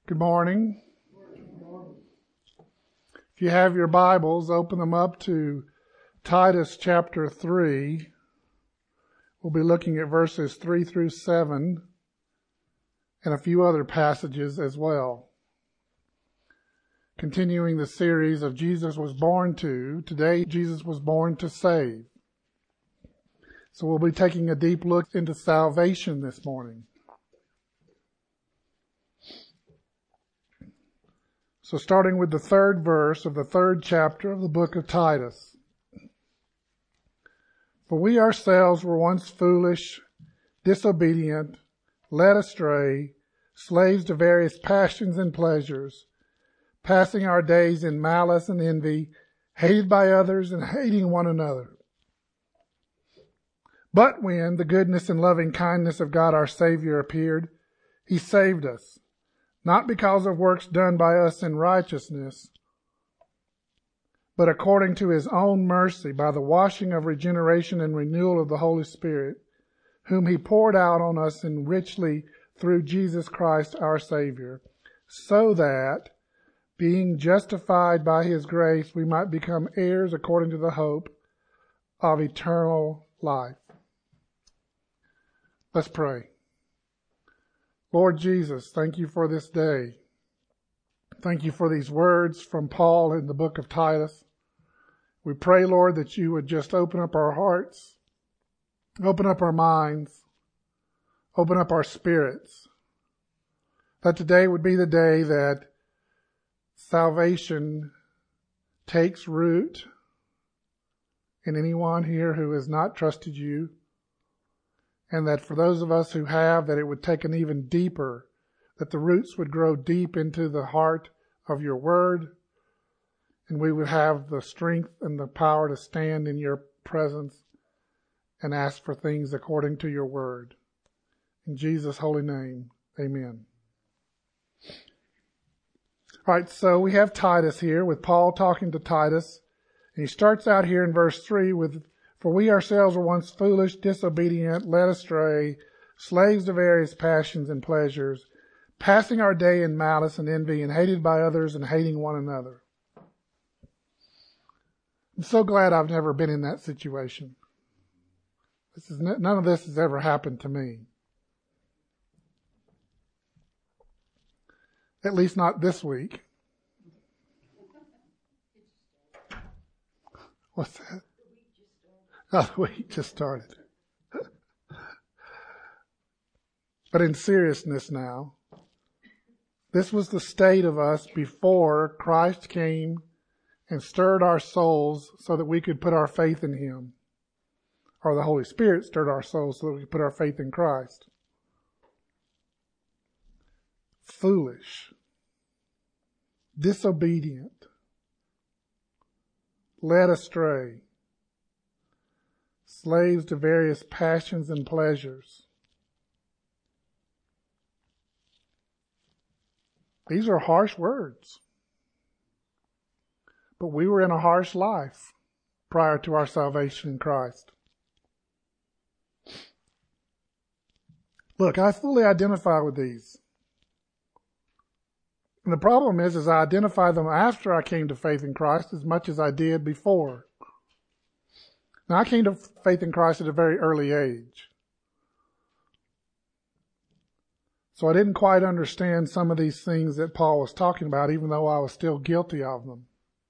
Good morning. If you have your Bibles, open them up to Titus chapter 3. We'll be looking at verses 3 through 7 and a few other passages as well. Continuing the series of Jesus was born to, today Jesus was born to save. So we'll be taking a deep look into salvation this morning. So starting with the third verse of the third chapter of the book of Titus. For we ourselves were once foolish, disobedient, led astray, slaves to various passions and pleasures, passing our days in malice and envy, hated by others and hating one another. But when the goodness and loving kindness of God our Savior appeared, He saved us, not because of works done by us in righteousness, but according to His own mercy, by the washing of regeneration and renewal of the Holy Spirit, whom He poured out on us and richly through Jesus Christ our Savior, so that, being justified by His grace, we might become heirs according to the hope of eternal life. Let's pray. Lord Jesus, thank you for this day. Thank you for these words from Paul in the book of Titus. We pray, Lord, that you would just open up our hearts, open up our minds, open up our spirits. That today would be the day that salvation takes root in anyone here who has not trusted you. And that for those of us who have, that it would take an even deeper, that the roots would grow deep into the heart of your word, and we would have the strength and the power to stand in your presence and ask for things according to your word. In Jesus' holy name, amen. All right, so we have Titus here with Paul talking to Titus. And he starts out here in verse 3 with, for we ourselves were once foolish, disobedient, led astray, slaves to various passions and pleasures, passing our day in malice and envy, and hated by others and hating one another. I'm so glad I've never been in that situation. None of this has ever happened to me. At least not this week. What's that? Oh, the week just started. But in seriousness now, this was the state of us before Christ came and stirred our souls so that we could put our faith in Him. Or the Holy Spirit stirred our souls so that we could put our faith in Christ. Foolish, disobedient, led astray, slaves to various passions and pleasures. These are harsh words. But we were in a harsh life prior to our salvation in Christ. Look, I fully identify with these. And the problem is I identify them after I came to faith in Christ as much as I did before. Now, I came to faith in Christ at a very early age. So I didn't quite understand some of these things that Paul was talking about, even though I was still guilty of them.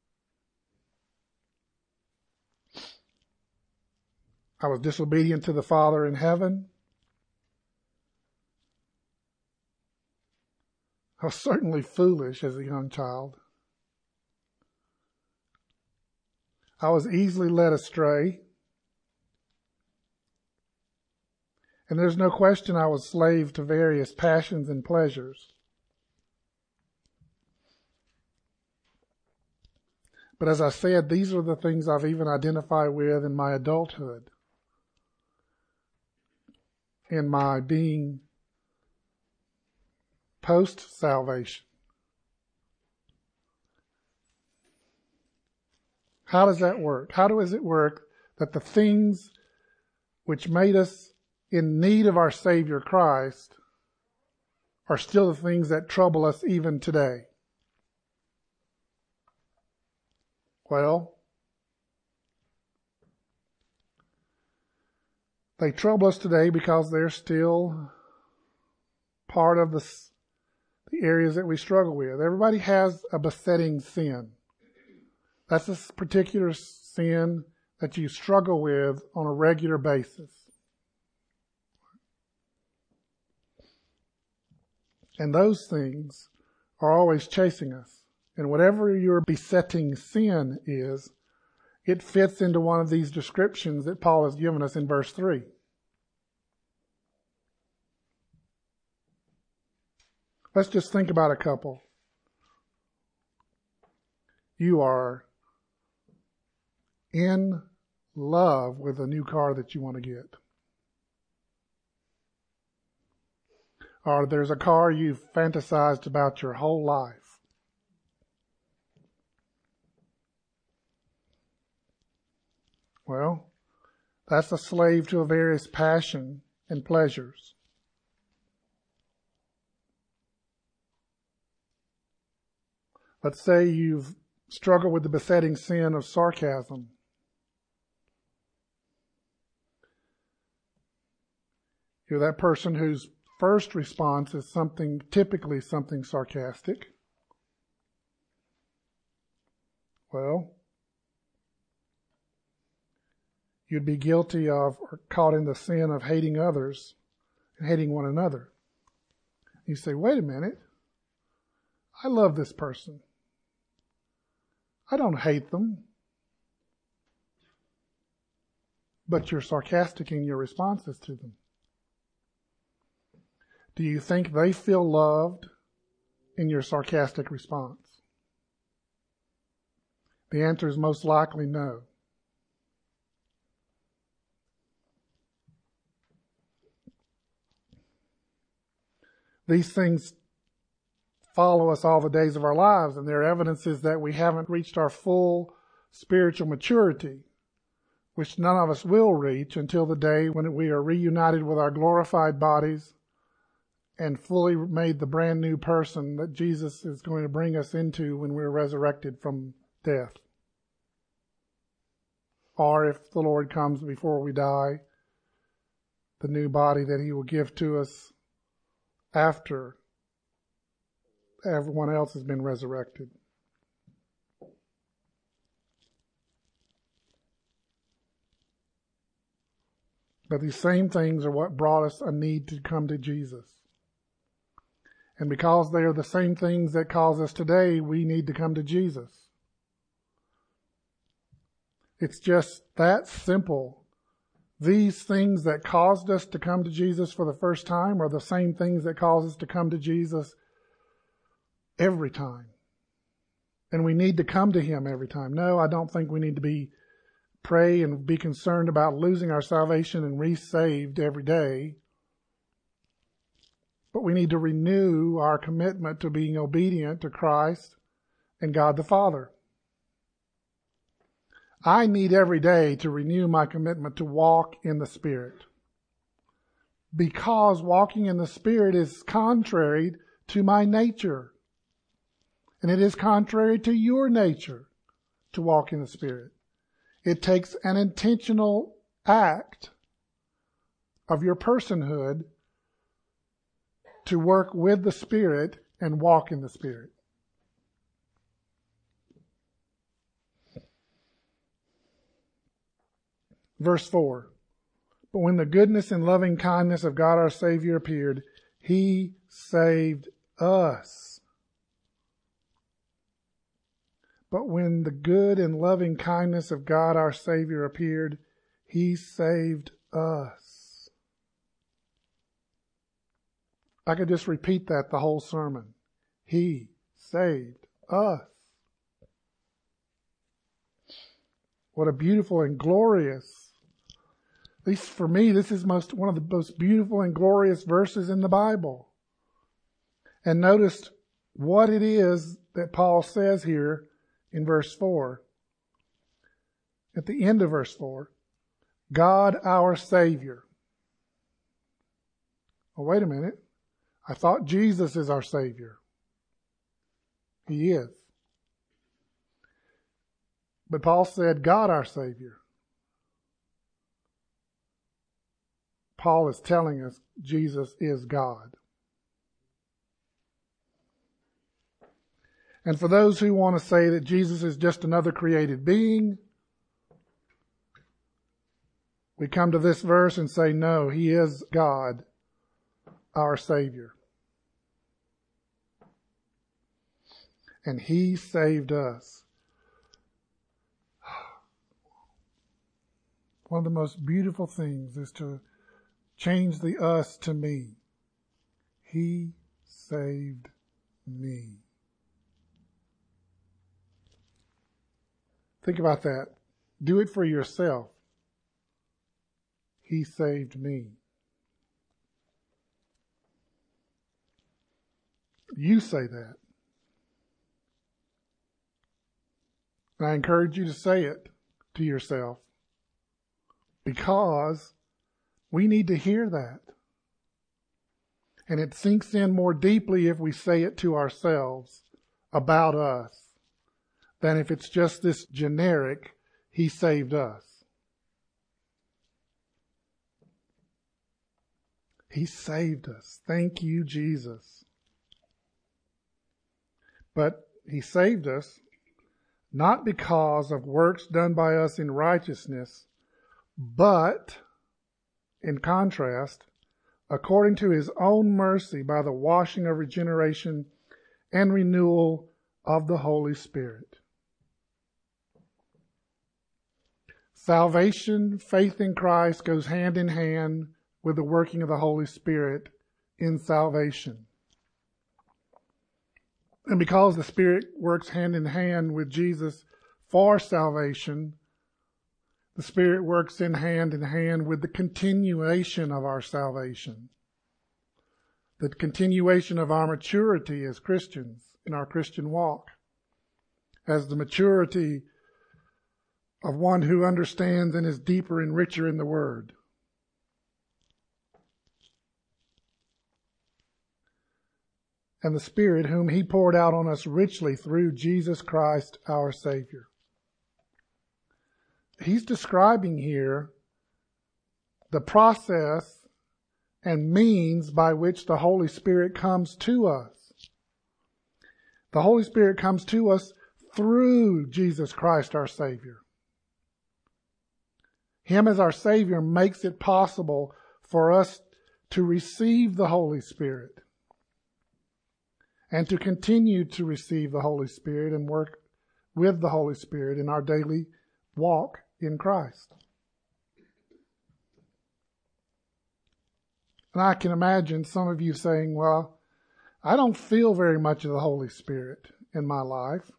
I was disobedient to the Father in heaven. I was certainly foolish as a young child. I was easily led astray. And there's no question I was slave to various passions and pleasures. But as I said, these are the things I've even identified with in my adulthood. In my being post-salvation. How does that work? How does it work that the things which made us in need of our Savior Christ are still the things that trouble us even today. Well, they trouble us today because they're still part of the areas that we struggle with. Everybody has a besetting sin. That's a particular sin that you struggle with on a regular basis. And those things are always chasing us. And whatever your besetting sin is, it fits into one of these descriptions that Paul has given us in verse 3. Let's just think about a couple. You are in love with a new car that you want to get. Or there's a car you've fantasized about your whole life. Well, that's a slave to a various passion and pleasures. Let's say you've struggled with the besetting sin of sarcasm. You're that person whose first response is typically something sarcastic. Well, you'd be guilty of or caught in the sin of hating others and hating one another. You say, wait a minute, I love this person. I don't hate them. But you're sarcastic in your responses to them. Do you think they feel loved in your sarcastic response? The answer is most likely no. These things follow us all the days of our lives, and they're evidences that we haven't reached our full spiritual maturity, which none of us will reach until the day when we are reunited with our glorified bodies and fully made the brand new person that Jesus is going to bring us into when we're resurrected from death. Or if the Lord comes before we die, the new body that He will give to us after everyone else has been resurrected. But these same things are what brought us a need to come to Jesus. And because they are the same things that cause us today, we need to come to Jesus. It's just that simple. These things that caused us to come to Jesus for the first time are the same things that cause us to come to Jesus every time. And we need to come to Him every time. No, I don't think we need to pray and be concerned about losing our salvation and re-saved every day. But we need to renew our commitment to being obedient to Christ and God the Father. I need every day to renew my commitment to walk in the Spirit. Because walking in the Spirit is contrary to my nature. And it is contrary to your nature to walk in the Spirit. It takes an intentional act of your personhood to work with the Spirit and walk in the Spirit. Verse 4. But when the goodness and loving kindness of God our Savior appeared, He saved us. But when the good and loving kindness of God our Savior appeared, He saved us. I could just repeat that the whole sermon. He saved us. What a beautiful and glorious, at least for me, this is one of the most beautiful and glorious verses in the Bible. And notice what it is that Paul says here in verse 4. At the end of verse 4, God our Savior. Oh, wait a minute. I thought Jesus is our Savior. He is. But Paul said, God our Savior. Paul is telling us Jesus is God. And for those who want to say that Jesus is just another created being, we come to this verse and say, no, He is God, our Savior. And He saved us. One of the most beautiful things is to change the us to me. He saved me. Think about that. Do it for yourself. He saved me. You say that. And I encourage you to say it to yourself, because we need to hear that. And it sinks in more deeply if we say it to ourselves about us than if it's just this generic, He saved us. He saved us. Thank you, Jesus. But He saved us not because of works done by us in righteousness, but, in contrast, according to His own mercy by the washing of regeneration and renewal of the Holy Spirit. Salvation, faith in Christ, goes hand in hand with the working of the Holy Spirit in salvation. And because the Spirit works hand in hand with Jesus for salvation, the Spirit works in hand with the continuation of our salvation, the continuation of our maturity as Christians in our Christian walk, as the maturity of one who understands and is deeper and richer in the Word. And the Spirit whom He poured out on us richly through Jesus Christ our Savior. He's describing here the process and means by which the Holy Spirit comes to us. The Holy Spirit comes to us through Jesus Christ our Savior. Him as our Savior makes it possible for us to receive the Holy Spirit and to continue to receive the Holy Spirit and work with the Holy Spirit in our daily walk in Christ. And I can imagine some of you saying, well, I don't feel very much of the Holy Spirit in my life.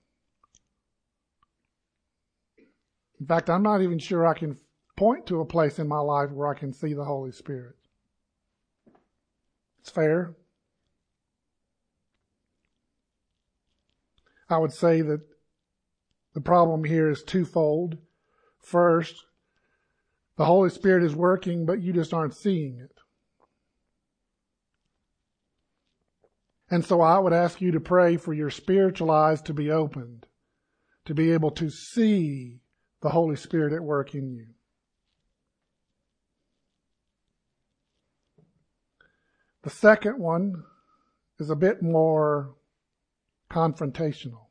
In fact, I'm not even sure I can point to a place in my life where I can see the Holy Spirit. It's fair. I would say that the problem here is twofold. First, the Holy Spirit is working, but you just aren't seeing it. And so I would ask you to pray for your spiritual eyes to be opened, to be able to see the Holy Spirit at work in you. The second one is a bit more confrontational.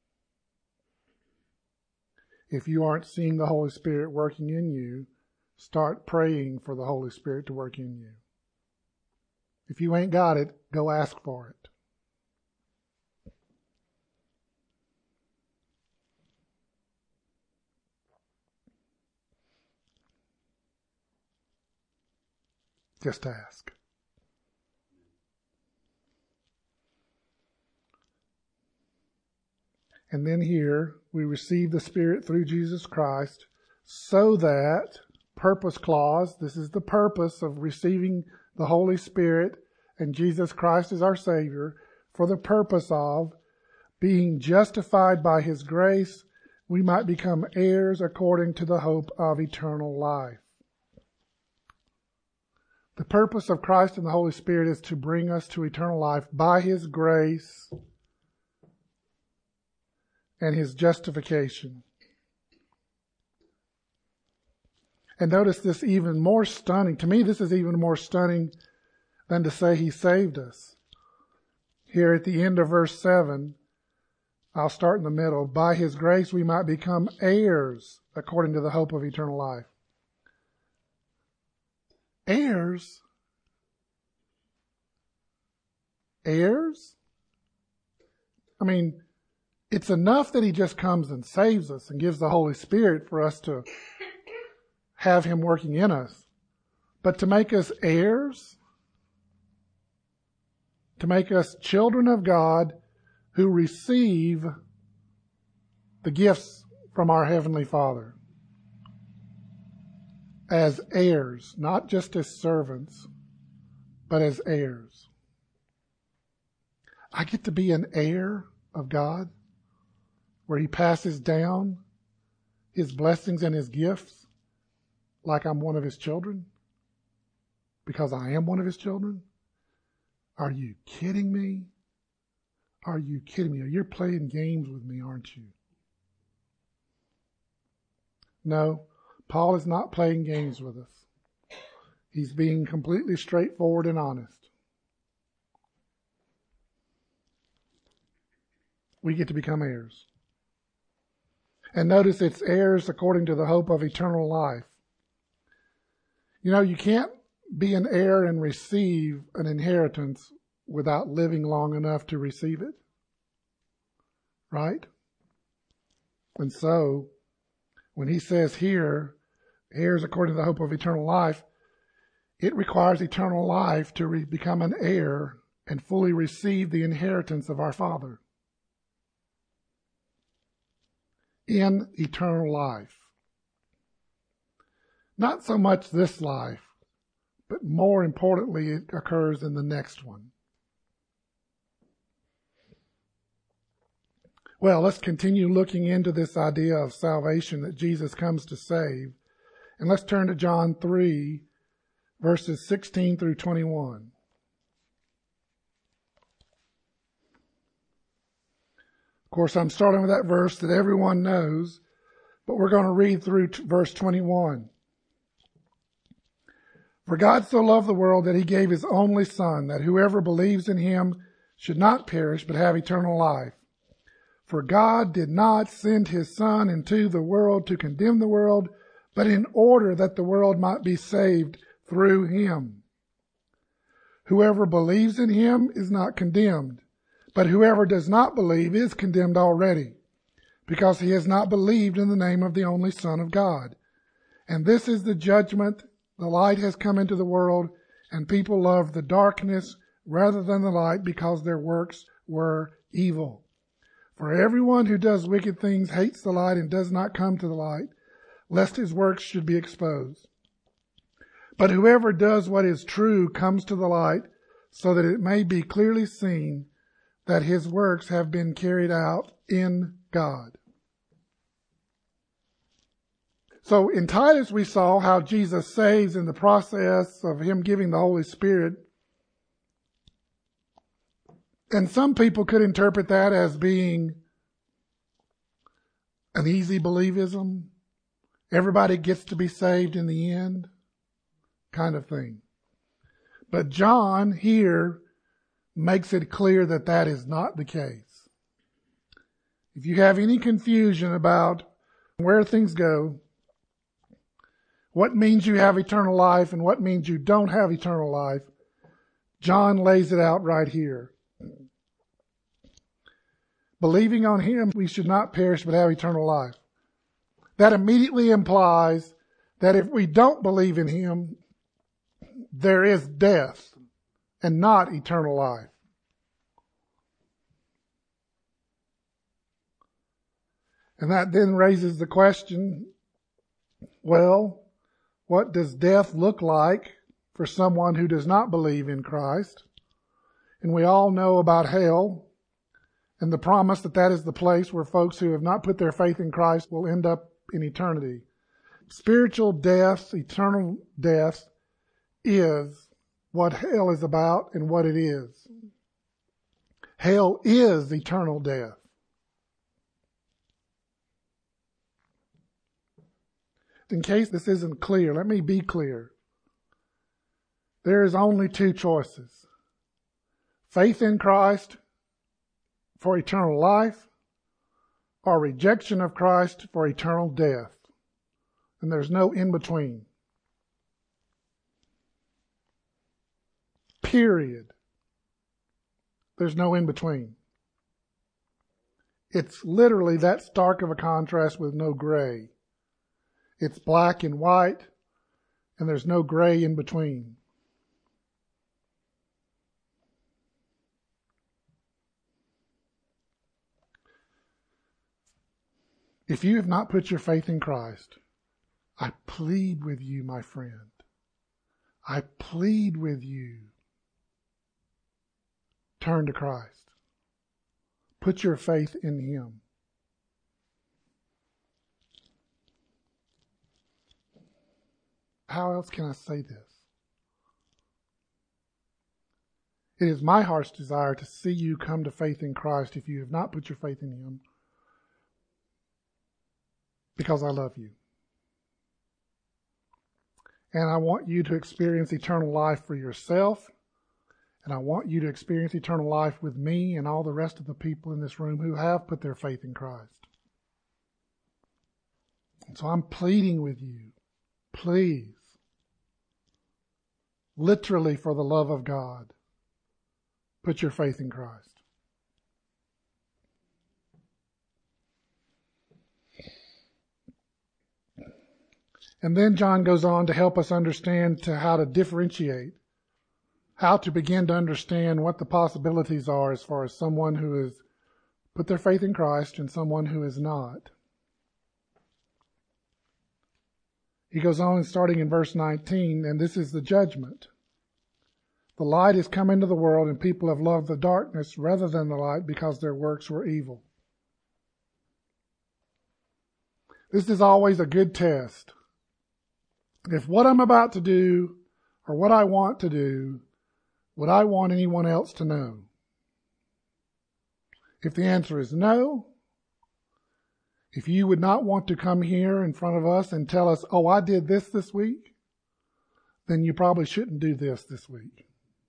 If you aren't seeing the Holy Spirit working in you, start praying for the Holy Spirit to work in you. If you ain't got it, go ask for it. Just ask. And then here, we receive the Spirit through Jesus Christ so that, purpose clause, this is the purpose of receiving the Holy Spirit and Jesus Christ as our Savior, for the purpose of being justified by His grace, we might become heirs according to the hope of eternal life. The purpose of Christ and the Holy Spirit is to bring us to eternal life by His grace and His justification. And notice this even more stunning. To me, this is even more stunning than to say He saved us. Here at the end of verse 7, I'll start in the middle. By His grace we might become heirs according to the hope of eternal life. Heirs? Heirs? I mean, it's enough that He just comes and saves us and gives the Holy Spirit for us to have Him working in us. But to make us heirs, to make us children of God who receive the gifts from our Heavenly Father as heirs, not just as servants, but as heirs. I get to be an heir of God, where He passes down His blessings and His gifts like I'm one of His children, because I am one of His children. Are you kidding me? Are you kidding me? You're playing games with me, aren't you? No, Paul is not playing games with us. He's being completely straightforward and honest. We get to become heirs. And notice it's heirs according to the hope of eternal life. You know, you can't be an heir and receive an inheritance without living long enough to receive it. Right? And so, when he says here, heirs according to the hope of eternal life, it requires eternal life to become an heir and fully receive the inheritance of our Father in eternal life. Not so much this life, but more importantly, it occurs in the next one. Well, let's continue looking into this idea of salvation that Jesus comes to save. And let's turn to John 3, verses 16 through 21. Of course, I'm starting with that verse that everyone knows, but we're going to read through verse 21. For God so loved the world that He gave His only Son, that whoever believes in Him should not perish but have eternal life. For God did not send His Son into the world to condemn the world, but in order that the world might be saved through Him. Whoever believes in Him is not condemned, but whoever does not believe is condemned already, because he has not believed in the name of the only Son of God. And this is the judgment: the light has come into the world, and people loved the darkness rather than the light, because their works were evil. For everyone who does wicked things hates the light and does not come to the light, lest his works should be exposed. But whoever does what is true comes to the light, so that it may be clearly seen that his works have been carried out in God. So in Titus we saw how Jesus saves in the process of Him giving the Holy Spirit. And some people could interpret that as being an easy believism. Everybody gets to be saved in the end, kind of thing. But John here makes it clear that that is not the case. If you have any confusion about where things go, what means you have eternal life and what means you don't have eternal life, John lays it out right here. Believing on Him, we should not perish but have eternal life. That immediately implies that if we don't believe in Him, there is death and not eternal life. And that then raises the question, well, what does death look like for someone who does not believe in Christ? And we all know about hell and the promise that that is the place where folks who have not put their faith in Christ will end up in eternity. Spiritual death, eternal death, is what hell is about and what it is. Hell is eternal death. In case this isn't clear, let me be clear. There is only two choices. Faith in Christ for eternal life, or rejection of Christ for eternal death. And there's no in between. Period. There's no in between. It's literally that stark of a contrast with no gray. It's black and white, and there's no gray in between. If you have not put your faith in Christ, I plead with you, my friend. I plead with you. Turn to Christ. Put your faith in Him. How else can I say this? It is my heart's desire to see you come to faith in Christ if you have not put your faith in Him, because I love you. And I want you to experience eternal life for yourself, and I want you to experience eternal life with me and all the rest of the people in this room who have put their faith in Christ. And so I'm pleading with you, please, literally for the love of God, put your faith in Christ. And then John goes on to help us understand how to differentiate, how to begin to understand what the possibilities are as far as someone who has put their faith in Christ and someone who is not. He goes on starting in verse 19, and this is the judgment. The light has come into the world, and people have loved the darkness rather than the light because their works were evil. This is always a good test. If what I'm about to do or what I want to do, would I want anyone else to know? If the answer is no, if you would not want to come here in front of us and tell us, oh, I did this week, then you probably shouldn't do this week.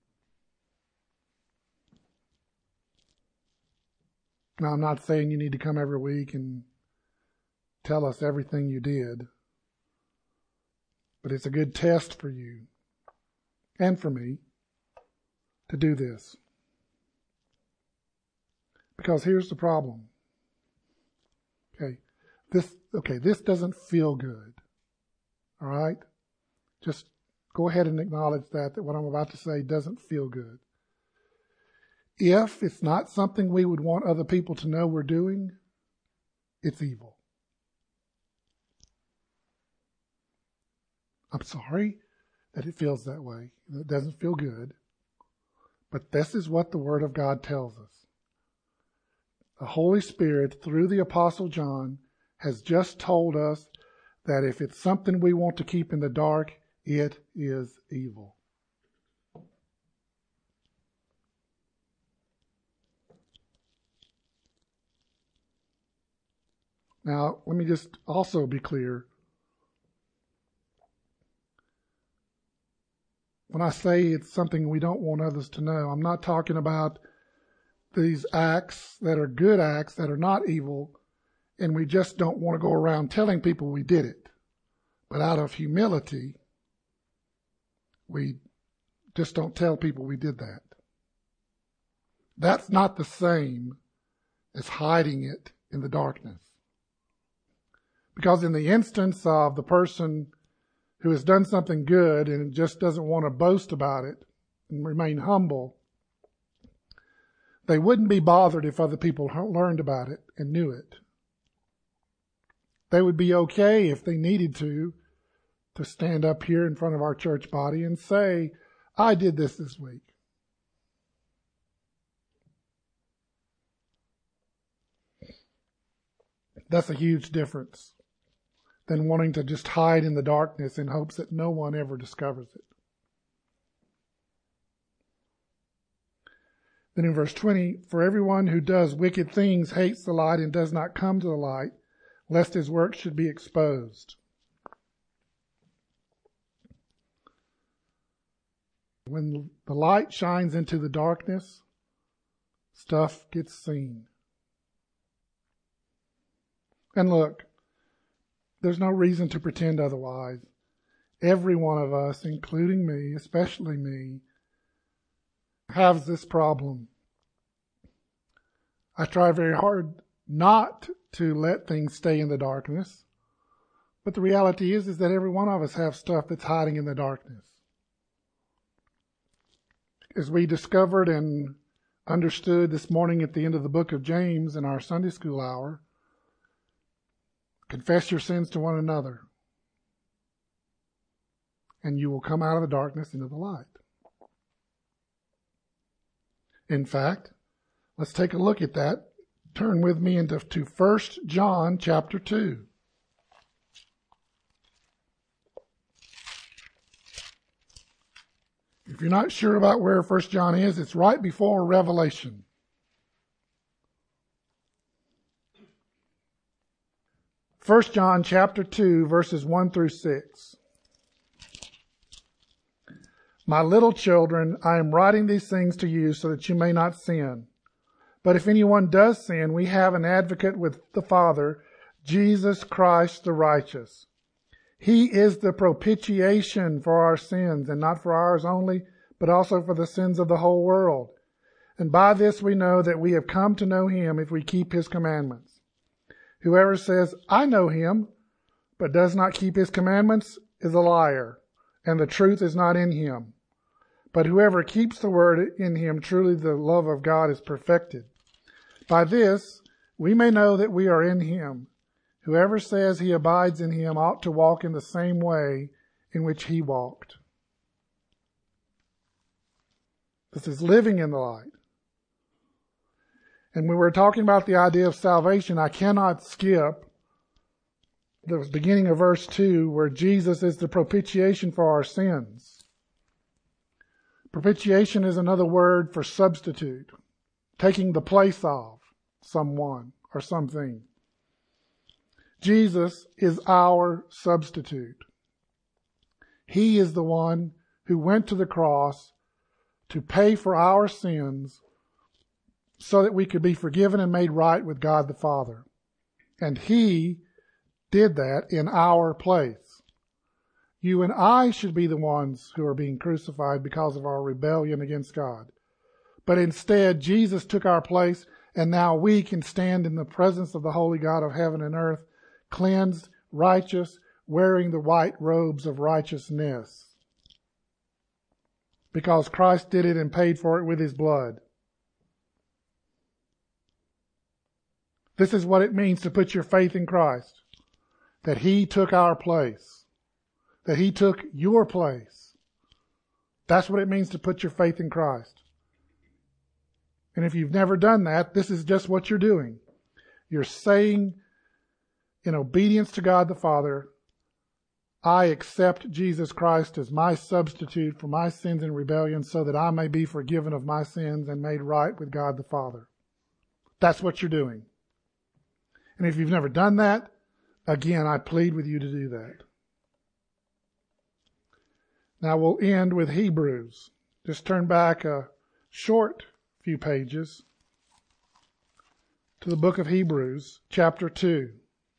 Now, I'm not saying you need to come every week and tell us everything you did, but it's a good test for you and for me to do this. Because here's the problem. This doesn't feel good. All right? Just go ahead and acknowledge that what I'm about to say doesn't feel good. If it's not something we would want other people to know we're doing, it's evil. I'm sorry that it feels that way. It doesn't feel good. But this is what the Word of God tells us. The Holy Spirit, through the Apostle John, has just told us that if it's something we want to keep in the dark, it is evil. Now, let me just also be clear. When I say it's something we don't want others to know, I'm not talking about these acts that are good acts that are not evil, and we just don't want to go around telling people we did it. But out of humility, we just don't tell people we did that. That's not the same as hiding it in the darkness. Because in the instance of the person who has done something good and just doesn't want to boast about it and remain humble, they wouldn't be bothered if other people learned about it and knew it. They would be okay if they needed to stand up here in front of our church body and say, I did this week. That's a huge difference than wanting to just hide in the darkness in hopes that no one ever discovers it. Then in verse 20, for everyone who does wicked things hates the light and does not come to the light, lest his work should be exposed. When the light shines into the darkness, stuff gets seen. And look, there's no reason to pretend otherwise. Every one of us, including me, especially me, has this problem. I try very hard not to let things stay in the darkness, but the reality is that every one of us have stuff that's hiding in the darkness. As we discovered and understood this morning at the end of the book of James in our Sunday school hour, confess your sins to one another, and you will come out of the darkness into the light. In fact, let's take a look at that. Turn with me into 1 John chapter 2. If you're not sure about where 1 John is, it's right before Revelation. First John chapter 2, verses 1 through 6. My little children, I am writing these things to you so that you may not sin. But if anyone does sin, we have an advocate with the Father, Jesus Christ the righteous. He is the propitiation for our sins, and not for ours only, but also for the sins of the whole world. And by this we know that we have come to know him if we keep his commandments. Whoever says, I know him, but does not keep his commandments is a liar, and the truth is not in him. But whoever keeps the word in him, truly the love of God is perfected. By this we may know that we are in him. Whoever says he abides in him ought to walk in the same way in which he walked. This is living in the light. And when we're talking about the idea of salvation, I cannot skip the beginning of verse 2 where Jesus is the propitiation for our sins. Propitiation is another word for substitute, taking the place of someone or something. Jesus is our substitute. He is the one who went to the cross to pay for our sins so that we could be forgiven and made right with God the Father. And he did that in our place. You and I should be the ones who are being crucified because of our rebellion against God. But instead, Jesus took our place, and now we can stand in the presence of the holy God of heaven and earth, cleansed, righteous, wearing the white robes of righteousness. Because Christ did it and paid for it with his blood. This is what it means to put your faith in Christ. That he took our place. That he took your place. That's what it means to put your faith in Christ. And if you've never done that, this is just what you're doing. You're saying, in obedience to God the Father, I accept Jesus Christ as my substitute for my sins and rebellion so that I may be forgiven of my sins and made right with God the Father. That's what you're doing. And if you've never done that, again, I plead with you to do that. Now we'll end with Hebrews. Just turn back a short few pages to the book of Hebrews, chapter 2.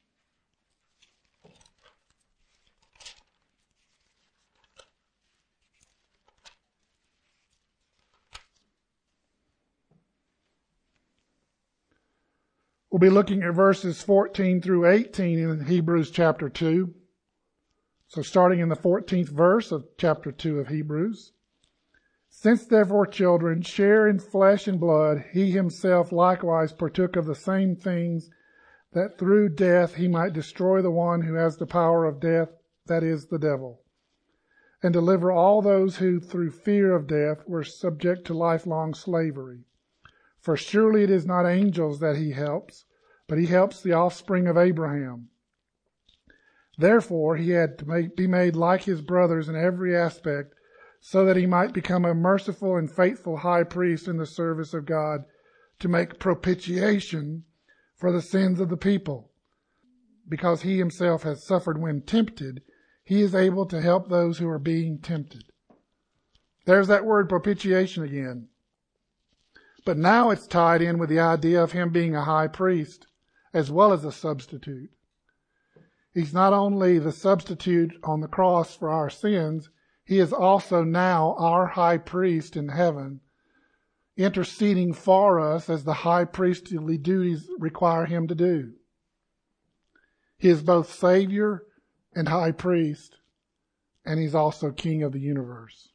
We'll be looking at verses 14 through 18 in Hebrews chapter 2. So starting in the 14th verse of chapter 2 of Hebrews. Since therefore children share in flesh and blood, he himself likewise partook of the same things, that through death he might destroy the one who has the power of death, that is, the devil, and deliver all those who through fear of death were subject to lifelong slavery. For surely it is not angels that he helps, but he helps the offspring of Abraham. Therefore he had to be made like his brothers in every aspect, so that he might become a merciful and faithful high priest in the service of God to make propitiation for the sins of the people. Because he himself has suffered when tempted, he is able to help those who are being tempted. There's that word propitiation again. But now it's tied in with the idea of him being a high priest as well as a substitute. He's not only the substitute on the cross for our sins, he is also now our high priest in heaven, interceding for us as the high priestly duties require him to do. He is both Savior and high priest, and he's also King of the universe.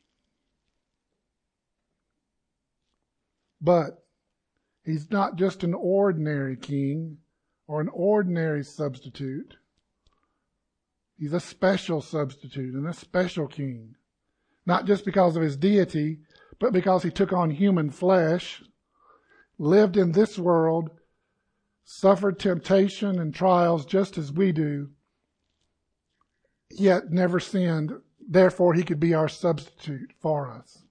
But he's not just an ordinary king or an ordinary substitute. He's a special substitute and a special king. Not just because of his deity, but because he took on human flesh, lived in this world, suffered temptation and trials just as we do, yet never sinned. Therefore, he could be our substitute for us.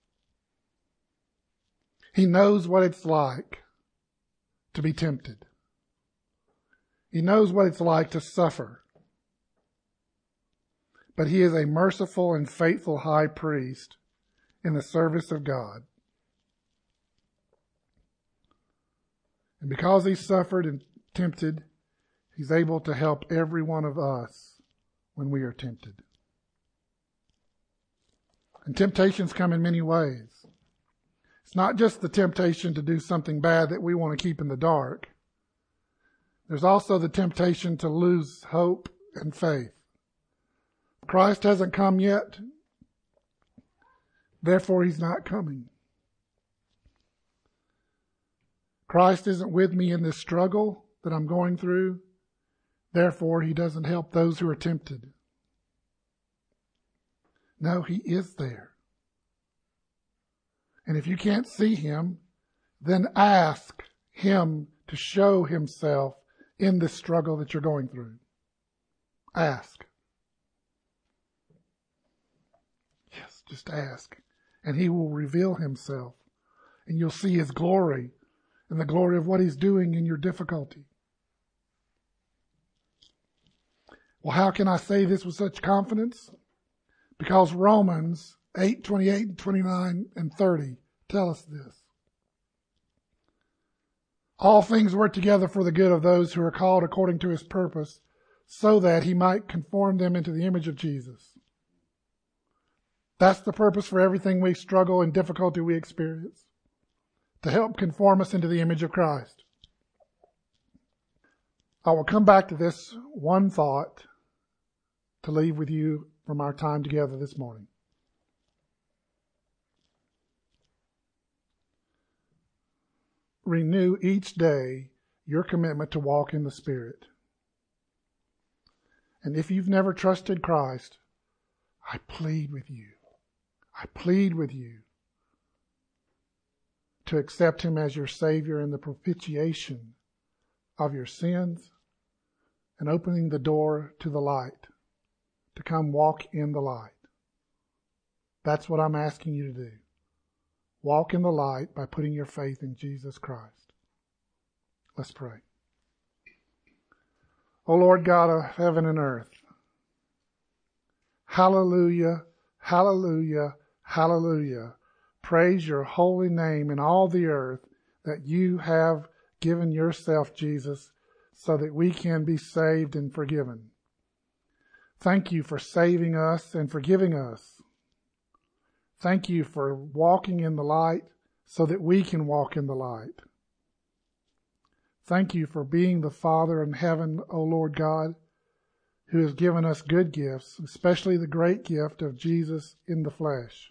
He knows what it's like to be tempted. He knows what it's like to suffer. But he is a merciful and faithful high priest in the service of God. And because he suffered and tempted, he's able to help every one of us when we are tempted. And temptations come in many ways. It's not just the temptation to do something bad that we want to keep in the dark. There's also the temptation to lose hope and faith. Christ hasn't come yet, therefore he's not coming. Christ isn't with me in this struggle that I'm going through, therefore he doesn't help those who are tempted. No, he is there. And if you can't see him, then ask him to show himself in this struggle that you're going through. Ask. Yes, just ask. And he will reveal himself. And you'll see his glory and the glory of what he's doing in your difficulty. Well, how can I say this with such confidence? Because Romans 8:28, 29, and 30 tell us this. All things work together for the good of those who are called according to his purpose, so that he might conform them into the image of Jesus. That's the purpose for everything we struggle and difficulty we experience, to help conform us into the image of Christ. I will come back to this one thought to leave with you from our time together this morning. Renew each day your commitment to walk in the Spirit. And if you've never trusted Christ, I plead with you to accept him as your Savior and the propitiation of your sins and opening the door to the light, to come walk in the light. That's what I'm asking you to do. Walk in the light by putting your faith in Jesus Christ. Let's pray. O Lord God of heaven and earth, hallelujah, hallelujah, hallelujah. Praise your holy name in all the earth that you have given yourself, Jesus, so that we can be saved and forgiven. Thank you for saving us and forgiving us. Thank you for walking in the light so that we can walk in the light. Thank you for being the Father in heaven, O Lord God, who has given us good gifts, especially the great gift of Jesus in the flesh.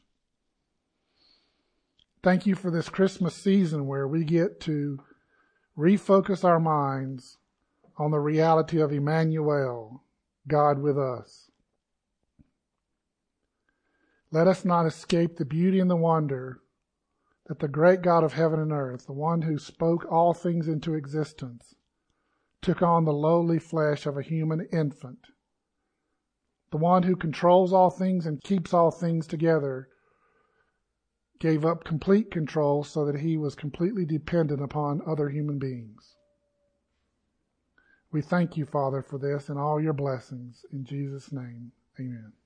Thank you for this Christmas season where we get to refocus our minds on the reality of Emmanuel, God with us. Let us not escape the beauty and the wonder that the great God of heaven and earth, the one who spoke all things into existence, took on the lowly flesh of a human infant. The one who controls all things and keeps all things together gave up complete control so that he was completely dependent upon other human beings. We thank you, Father, for this and all your blessings. In Jesus' name, amen.